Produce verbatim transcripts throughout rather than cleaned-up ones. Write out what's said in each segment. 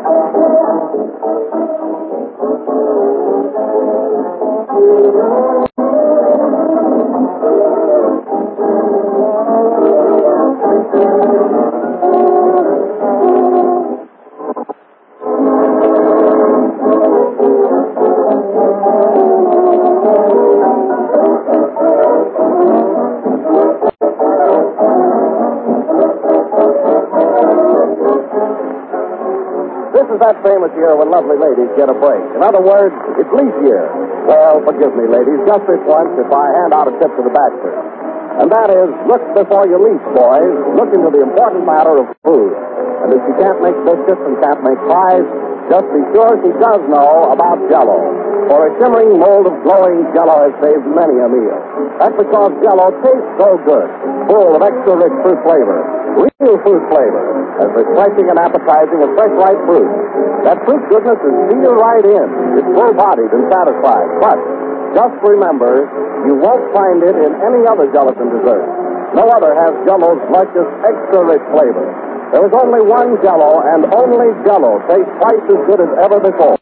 That famous year when lovely ladies get a break. In other words, it's leap year. Well, forgive me, ladies, just this once if I hand out a tip to the Baxters. And that is, look before you leap, boys. Look into the important matter of food. And if she can't make biscuits and can't make pies, just be sure she does know about Jell-O. For a shimmering mold of glowing Jell-O has saved many a meal. That's because Jell-O tastes so good, full of extra rich fruit flavor, real fruit flavor, as refreshing and appetizing as fresh ripe fruit. That fruit goodness is sealed right in. It's full-bodied and satisfied. But just remember, you won't find it in any other gelatin dessert. No other has Jell-O's luscious, extra rich flavor. There is only one Jell-O, and only Jell-O tastes twice as good as ever before.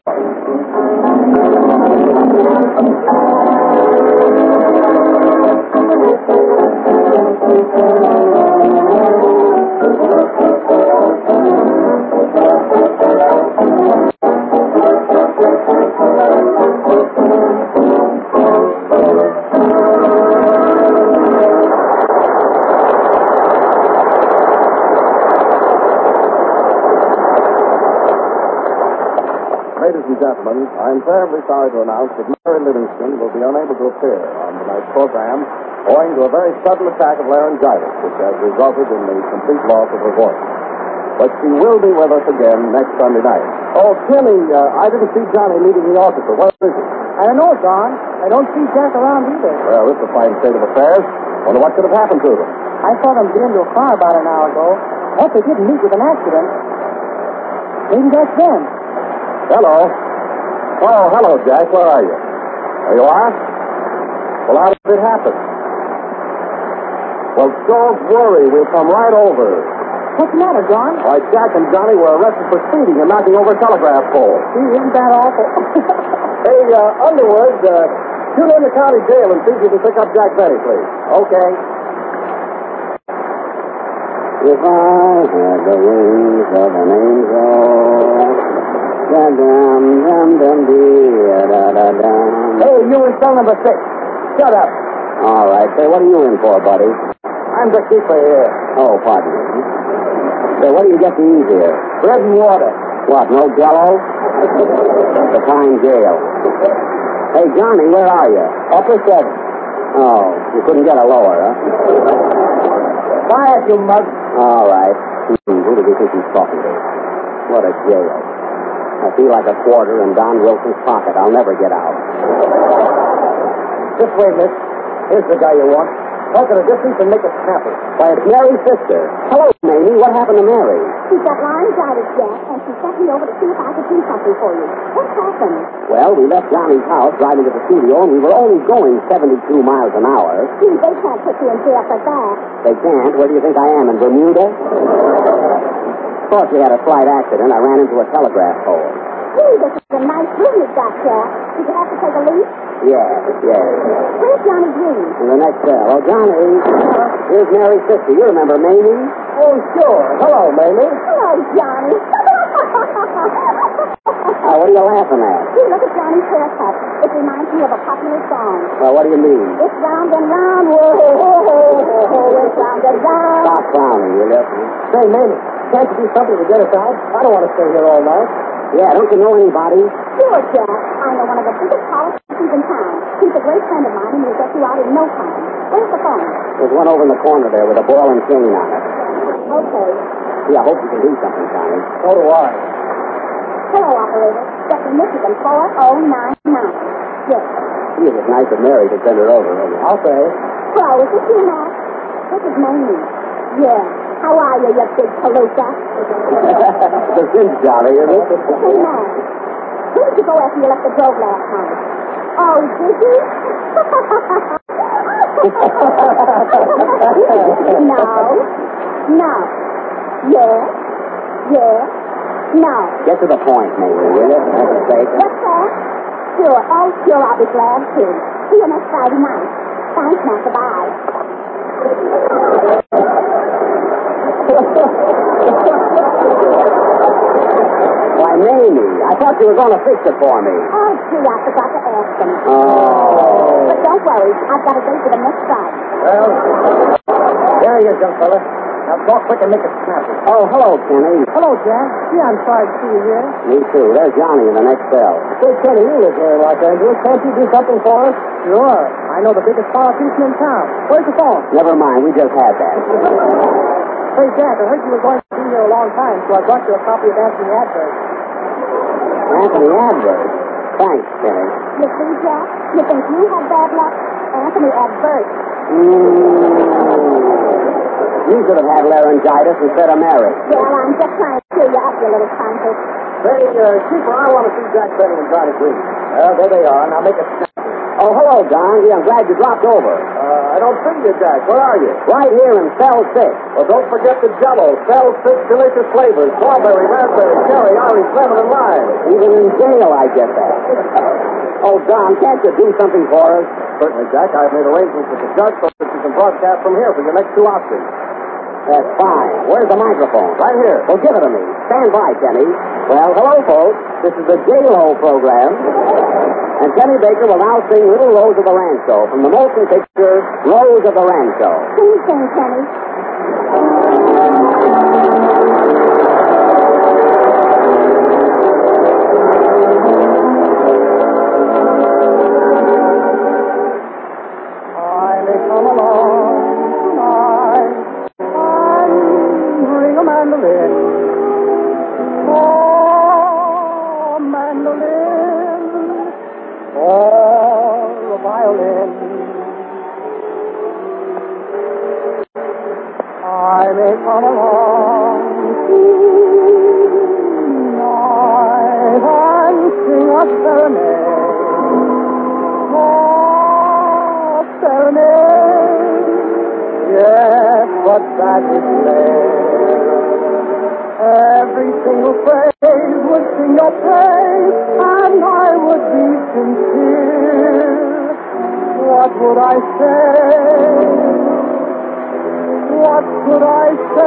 Ladies and gentlemen, I'm terribly sorry to announce that Mary Livingston will be unable to appear on tonight's program owing to a very sudden attack of laryngitis, which has resulted in the complete loss of her voice. But she will be with us again next Sunday night. Oh, Kenny, uh, I didn't see Johnny leaving the orchestra. Where is he? I don't know, Don. I don't see Jack around either. Well, this is a fine state of affairs. Wonder what could have happened to them. I saw them get into a car about an hour ago. Hope they didn't meet with an accident. Maybe that's them. Hello. Oh, hello, Jack. Where are you? There you are? Well, how did it happen? Well, don't worry. We'll come right over. What's the matter, John? Why, Jack and Johnny were arrested for speeding and knocking over a telegraph pole. Gee, isn't that awful? Hey, uh, Underwood, uh, tune in to county jail and see if you can pick up Jack Benny, please. Okay. If I had the wings of an angel, da-dum, dum, dum, dee, da-da-dum. Hey, you in cell number six. Shut up. All right. Say, what are you in for, buddy? I'm the keeper here. Oh, pardon me. Say, what do you get to eat here? Bread and water. What, no Jell-O? The fine jail. Hey, Johnny, where are you? Upper seven. Oh, you couldn't get a lower, huh? Quiet, you mug. All right. Hmm, who do you think he's talking to? What a jail. I feel like a quarter in Don Wilson's pocket. I'll never get out. This way, miss. Here's the guy you want. Talk at a distance and make it snappy. Why, it's Mary's sister. Hello, Mamie. What happened to Mary? She's got laryngitis, Jack, and she sent me over to see if I could do something for you. What happened? Well, we left Johnny's house driving to the studio, and we were only going seventy-two miles an hour. Gee, they can't put you in jail for that. They can't? Where do you think I am, in Bermuda? Thought we had a slight accident. I ran into a telegraph pole. Gee, this is a nice room you've got, Jack. Did you have to take a leak? Yes, yes. Where's Johnny's room? In the next cell. Oh, Johnny. Here's Mary's sister. You remember Mamie? Oh, sure. Hello, Mamie. Hello, Johnny. Oh, what are you laughing at? Gee, look at Johnny's haircut. It reminds me of a popular song. Well, what do you mean? It's round and round. Whoa, ho, ho, ho, ho, it's round and round. Stop frowning, will you? Say, Mamie, can't you do something to get us out? I don't want to stay here all night. Yeah, don't you know anybody? Sure, Jack. I know one of the biggest politicians in town. He's a great friend of mine, and he'll get you out in no time. Where's the phone? There's one over in the corner there with a ball and chain on it. Okay. Gee, I hope you can do something, Johnny. So do I. Hello, operator. Stephanie Michigan, four oh nine nine. Yes. Gee, it was nice of Mary to send her over, wasn't it? I'll say. Hello, is this you, Matt? This is Mamie. Yeah. How are you, you big palooka? It's a cinch, Johnny, isn't it? Hey, Matt. Where did you go after you left the Grove last night? Oh, did you? No. No. Yes. Yes. No. Get to the point, Mamie, will you? For heaven's sake. What's that? Sure. Oh, sure, I'll be glad to. See you next Friday night. Thanks, now. Goodbye. Why, Mamie, I thought you were going to fix it for me. Oh, gee, I forgot to ask them. Oh. But don't worry. I've got a date with them next Friday. Well, there he is, young fella. Now talk quick and make it snappy. Oh, hello, Kenny. Hello, Jack. Gee, I'm sorry to see you here. Me too. There's Johnny in the next cell. Say, Kenny, you live here in Los Angeles. Can't you do something for us? Sure. I know the biggest politician in town. Where's the phone? Never mind. We just had that. Say, Jack, I heard you were going to be here a long time, so I brought you a copy of Anthony Adverse. Anthony Adverse? Thanks, Kenny. You see, Jack? You think you had bad luck? Anthony Adverse. Mm. You should have had laryngitis instead of Mary. Well, I'm just trying to cheer you up, you little countess. Say, uh, Keeper, I want to see Jack Benny and Johnny Green. Well, there they are. Now make it snappy. Oh, hello, Don. Yeah, I'm glad you dropped over. Uh, I don't see you, Jack. Where are you? Right here in cell six. Well, don't forget the Jell-O. Cell six delicious flavors. Strawberry, raspberry, cherry, orange, lemon, and lime. Even in jail, I get that. Oh, Don, can't you do something for us? Certainly, Jack. I've made arrangements with the judge so that you can broadcast from here for your next two options. That's fine. Where's the microphone? Right here. Well, give it to me. Stand by, Kenny. Well, hello, folks. This is the J-Lo program. And Kenny Baker will now sing Little Rose of the Rancho from the motion picture Rose of the Rancho. Sing, sing, Kenny. I may come along tonight and bring a mandolin. Oh, mandolin. Or a violin. I may come along tonight and sing a serenade. Oh, serenade. Yes, but that is late. Every single phrase would sing your praise, and I would be sincere. What would I say? What could I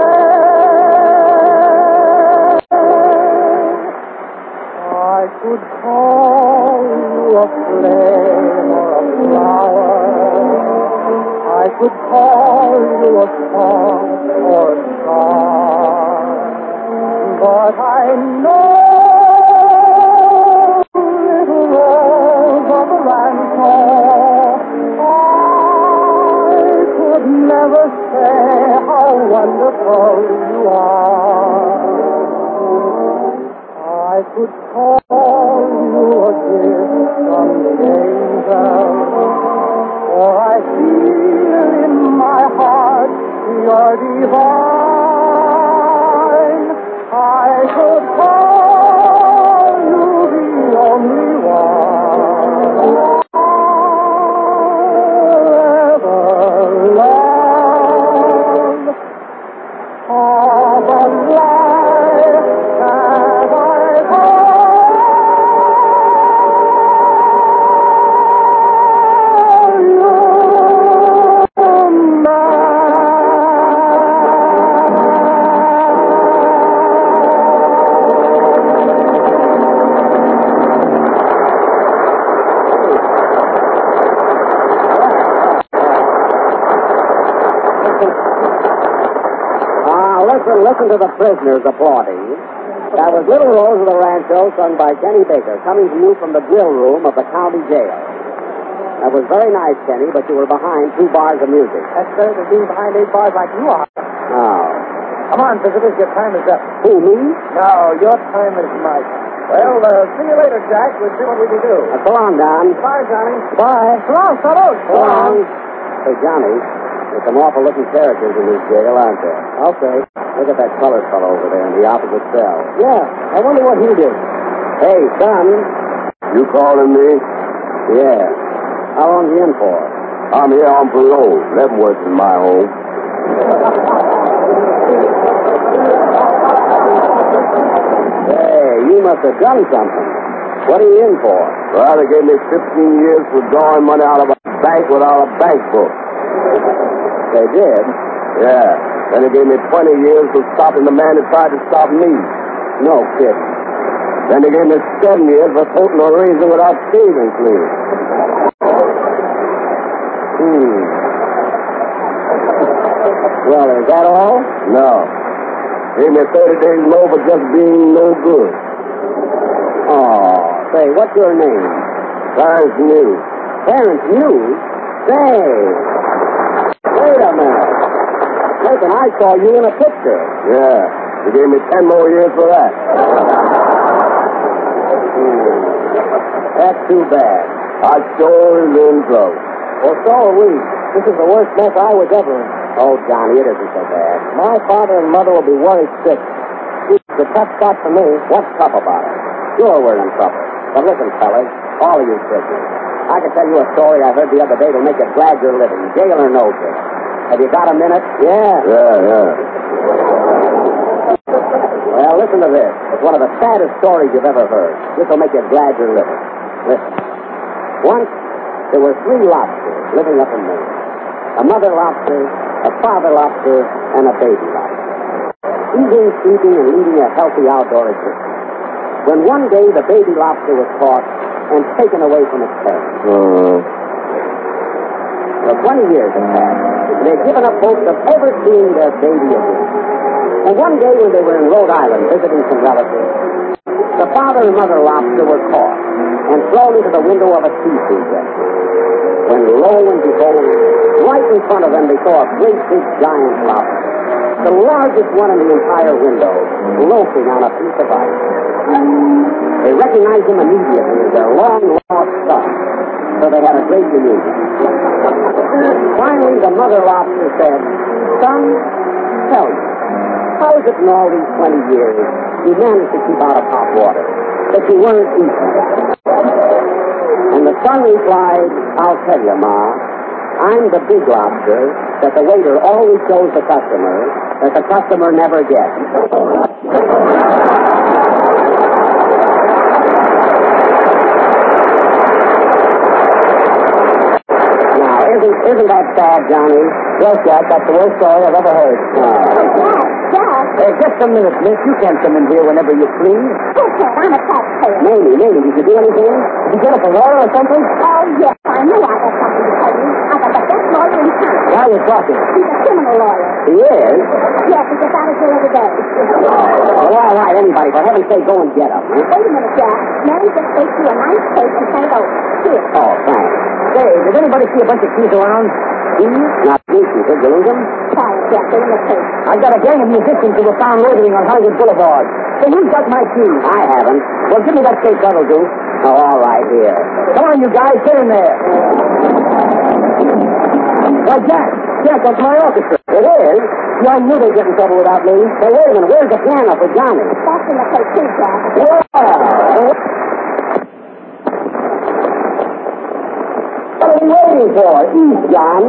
say? I could call you a flame or a flower. I could call you a song or a star. But I know, little rose of the rancho, I could never say how wonderful you are. I could call you a gift from the angels, for I feel in my heart you're divine. I could call you the only one ever loved. All the life that I've had, you Listen, listen to the prisoners applauding. That was Little Rose of the Rancho, sung by Kenny Baker, coming to you from the drill room of the county jail. That was very nice, Kenny, but you were behind two bars of music. That's better than being behind eight bars like you are. Oh. Come on, visitors. Your time is up. Who, me? No, your time is nice. Well, uh, see you later, Jack. We'll see what we can do. Uh, so long, Don. Bye, Johnny. Bye. So long, fellows. So long. Hey, Johnny, there's some awful-looking characters in this jail, aren't there? Okay. Look at that colored fellow over there in the opposite cell. Yeah, I wonder what he did. Hey, son. You calling me? Yeah. How long you in for? I'm here on parole. Leavenworth's in my home. Hey, you must have done something. What are you in for? Well, they gave me fifteen years for drawing money out of a bank without a bank book. They did? Yeah. Then they gave me twenty years for stopping the man who tried to stop me. No kidding. Then they gave me seven years for toting a razor without shaving clean. Hmm. Well, is that all? No. Gave me thirty days more for just being no good. Oh, say, what's your name? Clarence News. Clarence News? Say, wait a minute. Listen, I saw you in a picture. Yeah. They gave me ten more years for that. Hmm. That's too bad. I sure is in trouble. Well, so are we. This is the worst mess I was ever in. Oh, Johnny, it isn't so bad. My father and mother will be worried sick. It's a tough spot for me. What's tough about it? Sure, we're in trouble. But listen, fellas, all of you prisoners, I can tell you a story I heard the other day that'll make you glad you're living, jail or no jail. Have you got a minute? Yeah. Yeah, yeah. Well, listen to this. It's one of the saddest stories you've ever heard. This will make you glad you're living. Listen. Once, there were three lobsters living up in Maine. A mother lobster, a father lobster, and a baby lobster. Eating, sleeping, and leading a healthy outdoor existence. When one day the baby lobster was caught and taken away from its parents. Uh, For twenty years had passed, and they'd given up hopes of ever seeing their baby again. And one day when they were in Rhode Island visiting some relatives, the father and mother lobster were caught and thrown into the window of a seafood restaurant. When lo and behold, right in front of them they saw a great big giant lobster, the largest one in the entire window, loafing on a piece of ice. They recognized him immediately as their long-lost son, so they had a great reunion. Finally, the mother lobster said, "Son, tell me, how is it in all these twenty years you managed to keep out of hot water, that you weren't eaten?" And the son replied, "I'll tell you, Ma. I'm the big lobster that the waiter always shows the customer that the customer never gets." Now, isn't, isn't that sad, Johnny? Yes, Jack, that's the worst story I've ever heard. Oh, Jack, Jack. Hey, just a minute, miss. You can't come in here whenever you please. Who can't? I'm a taxpayer. Mamie, Mamie, did you do anything? Did you get up a lawyer or something? Oh, yes, I knew I had something to tell you. I got the best lawyer in town. Why are you talking? He's a criminal lawyer. He is? Yes, he gets out of jail every day. Well, all right, anybody. For heaven's sake, go and get him. Huh? Wait a minute, Jack. Mary just baked you a nice cake and sent it over. Here. Oh, thanks. Say, did anybody see a bunch of keys around? Keys? Not keys. Did you lose them? Sorry, Jack, they're in the cake. I've got a gang of musicians who were found loitering on Hollywood Boulevard. Say, who's got my keys? I haven't. Well, give me that cake, that'll do. Oh, all right, here. Come on, you guys, get in there. Why, Jack, Jack, that's my orchestra. It is? Yeah, I knew they'd get in trouble without me. Say, wait a minute, where's the piano for Johnny? That's in the cake, too, Jack. Yeah. What are we waiting for? Eat, John.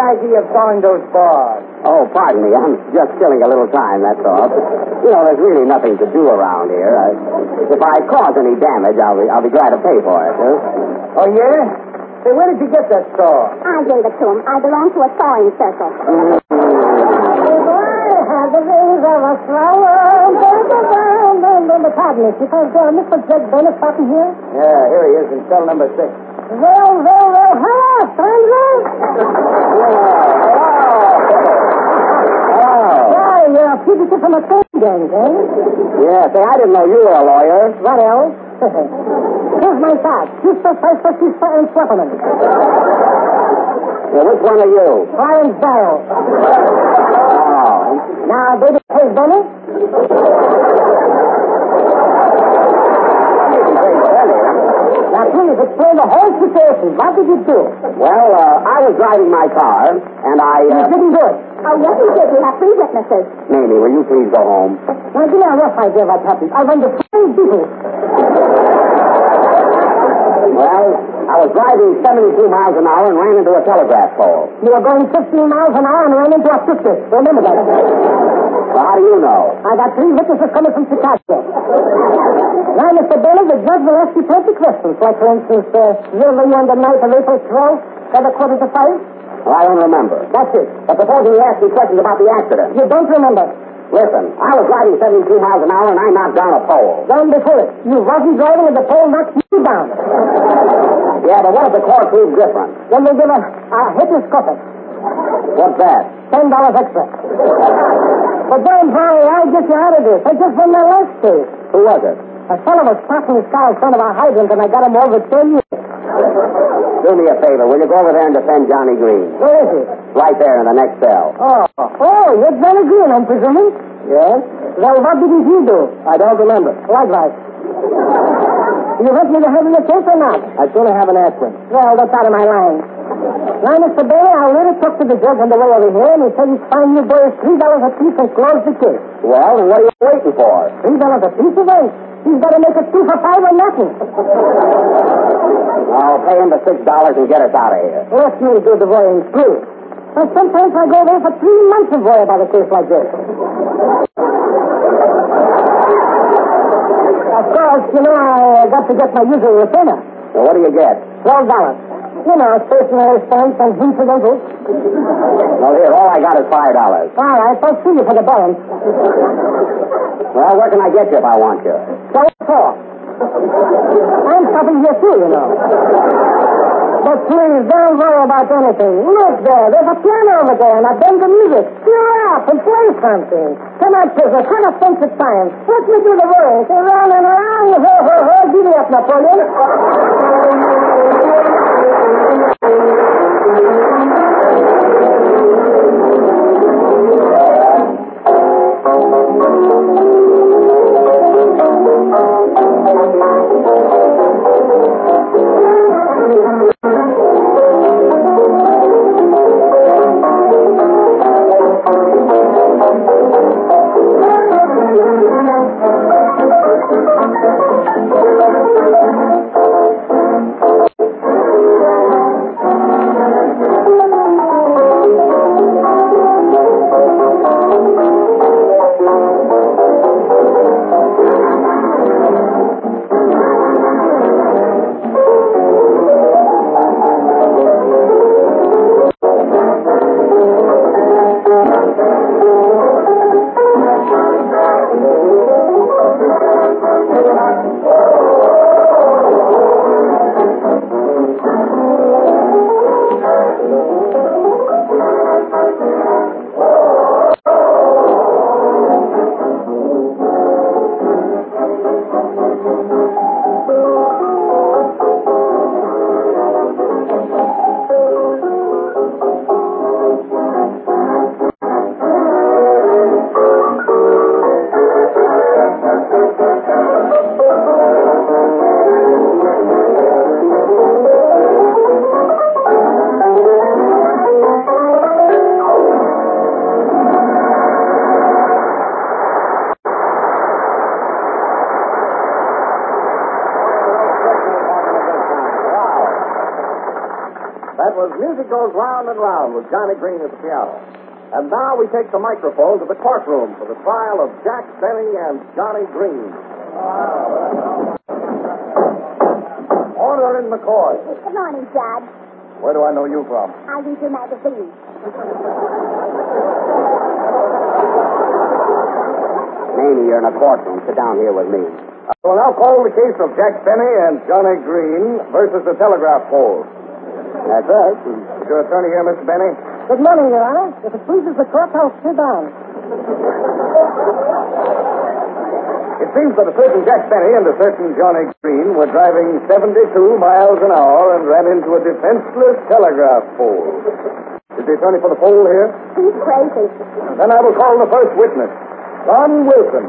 idea of sawing those bars? Oh, pardon me. I'm just killing a little time, that's all. You know, there's really nothing to do around here. I, if I cause any damage, I'll be, I'll be glad to pay for it, huh? Oh, yeah? Say, where did you get that saw? I gave it to him. I belong to a sawing circle. Mm-hmm. The rings of a flower. Pardon me, because uh, Mister Judge Bennett stopping here? Yeah, here he is in cell number six. Well, well, well, hello, stranger. Oh. Why, you're a fugitive from a train gang, eh? Yeah, say, I didn't know you were a lawyer. What else? Here's my card. Sister, Sister, Sister, and Swepperman. Yeah, which one are you? Clarence Darrow. Oh. Now, baby, Judge Bennett? Now, please explain the whole situation. What did you do? Well, uh, I was driving my car, and I... Uh... You didn't do it. Oh, yes, you did. We have three witnesses. Mamie, will you please go home? Now, give me a rough idea of what happened. I went to three people. Well, I was driving seventy-two miles an hour and ran into a telegraph pole. You were going fifteen miles an hour and ran into a fifty. Remember that. Well, how do you know? I got three witnesses coming from Chicago. Now, Mister Bennett, the judge will ask you twenty questions. Like, for instance, uh, where were you on the night of April twelfth, at a quarter to five? Well, I don't remember. That's it. But supposing you ask me questions about the accident. You don't remember. Listen, I was driving seventy-two miles an hour and I knocked down a pole. Down before it. You wasn't driving and the pole knocked you down. Yeah, but what if the court proves different? Then we'll give a, a hipposcopic. What's that? Ten dollars extra. But don't worry, I'll get you out of this. I just won my last case. Who was it? A fellow was parking his car in front of our hydrant and I got him over ten years. Do me a favor. Will you go over there and defend Johnny Green? Where is he? Right there in the next cell. Oh, oh, you're Johnny Green, I'm presuming? Yes? Well, what did he do? I don't remember. Likewise. You want me to have the case or not? I'd sooner have an aspirin. Well, that's out of my line. Now, Mister Bailey, I already talked to the judge on the way over here, and he said he'd find you boys three dollars a piece and close the case. Well, then what are you waiting for? Three dollars a piece of it? He's got to make it two for five or nothing. I'll pay him the six dollars and get us out of here. Let me do the voying, please. But sometimes I go there for three months and worry about a case like this. Of course, you know, I got to get my usual retainer. Well, what do you get? Twelve dollars. You know, stationary stamps and incidentals. Well, here, all I got is five dollars. All right, I'll see you for the balance. Well, where can I get you if I want you? So what for? I'm stopping here too, you know. But please, don't worry about anything. Look there, there's a piano over there, and I bend the music. Cheer up and play something. Come on, prisoner, try to think of time. Let me do the words. Around and around, ho, ho, ho. Give me up, Napoleon. was Music Goes Round and Round with Johnny Green at the piano. And now we take the microphone to the courtroom for the trial of Jack Benny and Johnny Green. Order in the court. Good morning, Judge. Where do I know you from? I read your magazine. Mamie, you're in a courtroom. Sit down here with me. I will now call the case of Jack Benny and Johnny Green versus the telegraph pole. That's us. Is your attorney here, Mister Benny? Good morning, Your Honor. If it pleases the court, I'll sit down. It seems that a certain Jack Benny and a certain Johnny Green were driving seventy-two miles an hour and ran into a defenseless telegraph pole. Is the attorney for the pole here? He's crazy. Then I will call the first witness, Don Wilson.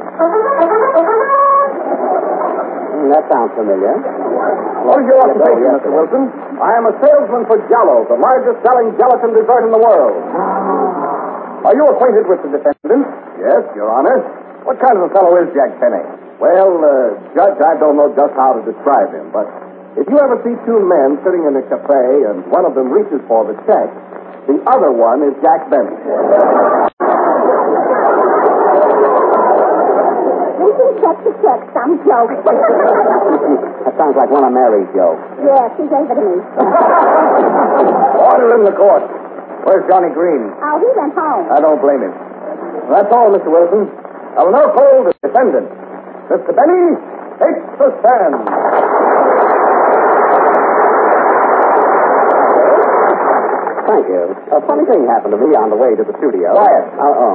Mm, that sounds familiar. What is your occupation, Mister Wilson? I am a salesman for Jell-O, the largest selling gelatin dessert in the world. Are you acquainted with the defendant? Yes, Your Honor. What kind of a fellow is Jack Benny? Well, uh, Judge, I don't know just how to describe him, but if you ever see two men sitting in a cafe and one of them reaches for the check, the other one is Jack Benny. Reaching check to check, some joke. That sounds like one of Mary's jokes. Yes, he gave it to me. Order in the court. Where's Johnny Green? Oh, he went home. I don't blame him. That's all, Mister Wilson. I will now call the defendant. Mister Benny, take the stand. Thank you. A funny thing happened to me on the way to the studio. Quiet. Uh-oh.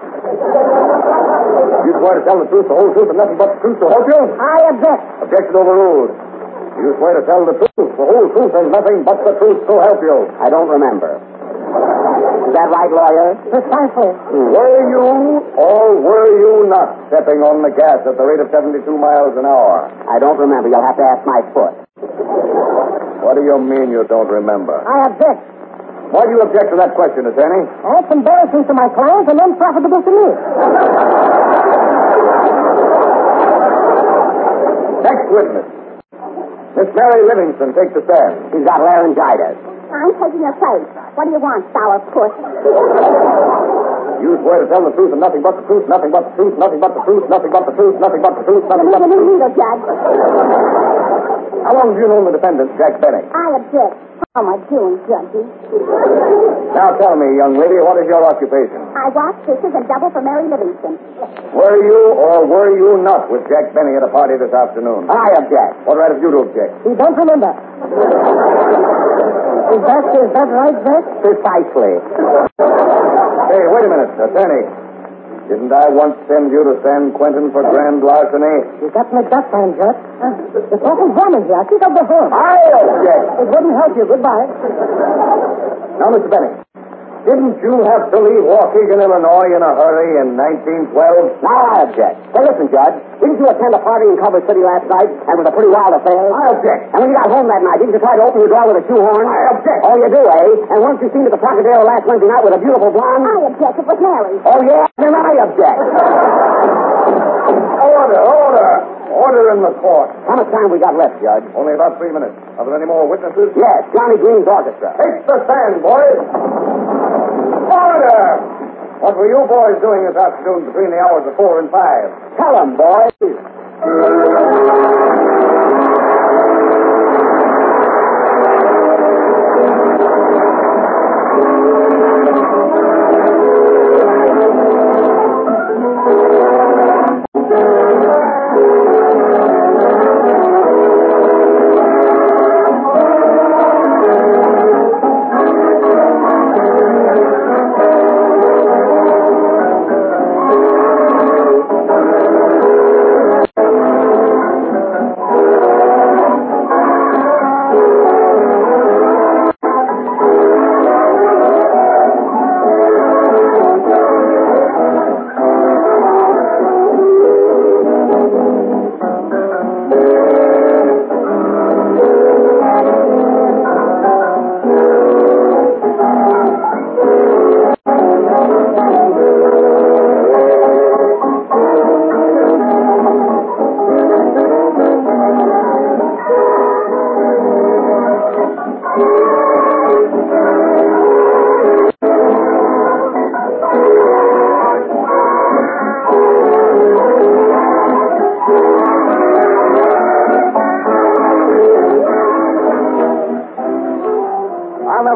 You swear to tell the truth, the whole truth, and nothing but the truth to help you? I object. Objection overruled. You swear to tell the truth, the whole truth, and nothing but the truth to help you. I don't remember. Is that right, lawyer? Precisely. Hmm. Were you or were you not stepping on the gas at the rate of seventy-two miles an hour? I don't remember. You'll have to ask my foot. What do you mean you don't remember? I object. Why do you object to that question, attorney? That's embarrassing to my client and unprofitable to me. Next witness. Miss Mary Livingston, take the stand. He's got laryngitis. I'm taking your place. What do you want, sour puss? You swear to tell the truth and nothing but the truth, nothing but the truth, nothing but the truth, nothing but the truth, nothing but the truth, nothing but the Give me truth. the needle, Judge. How long have you known the defendant, Jack Benny? I object. How am I doing, Judge? Now tell me, young lady, what is your occupation? I wash dishes and double for Mary Livingston. Were you or were you not with Jack Benny at a party this afternoon? I object. What right have you to object? You don't remember. Is that, is that right, Jack? Precisely. Hey, wait a minute, attorney. Didn't I once send you to San Quentin for grand larceny? You got me that time, Jack. Uh, you're talking German here. I think I'll go home. I object. It wouldn't help you. Goodbye. Now, Mister Benny, didn't you have to leave Waukegan, Illinois in a hurry in nineteen twelve? Now I object. Say, listen, Judge. Didn't you attend a party in Culver City last night and it was a pretty wild affair? I object. And when you got home that night, didn't you try to open your door with a shoehorn? I object. Oh, you do, eh? And weren't you seen at the Trocadero last Wednesday night with a beautiful blonde? I object. It was Mary. Oh, yeah? Then I object. Order, order. Order in the court. How much time we got left, Judge? Only about three minutes. Are there any more witnesses? Yes, Johnny Green's orchestra. Take the stand, boys. Order! What were you boys doing this afternoon between the hours of four and five? Tell 'em, boys.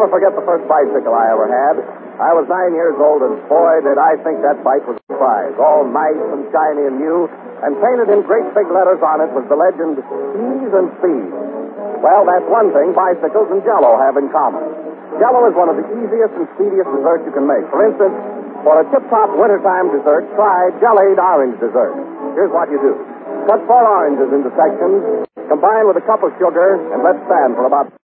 forget the first bicycle I ever had. I was nine years old, and boy, did I think that bike was a prize. All nice and shiny and new, and painted in great big letters on it was the legend, Ease and Speed. Well, that's one thing bicycles and Jell-O have in common. Jell-O is one of the easiest and speediest desserts you can make. For instance, for a tip-top wintertime dessert, try jellied orange dessert. Here's what you do. Cut four oranges into sections, combine with a cup of sugar, and let stand for about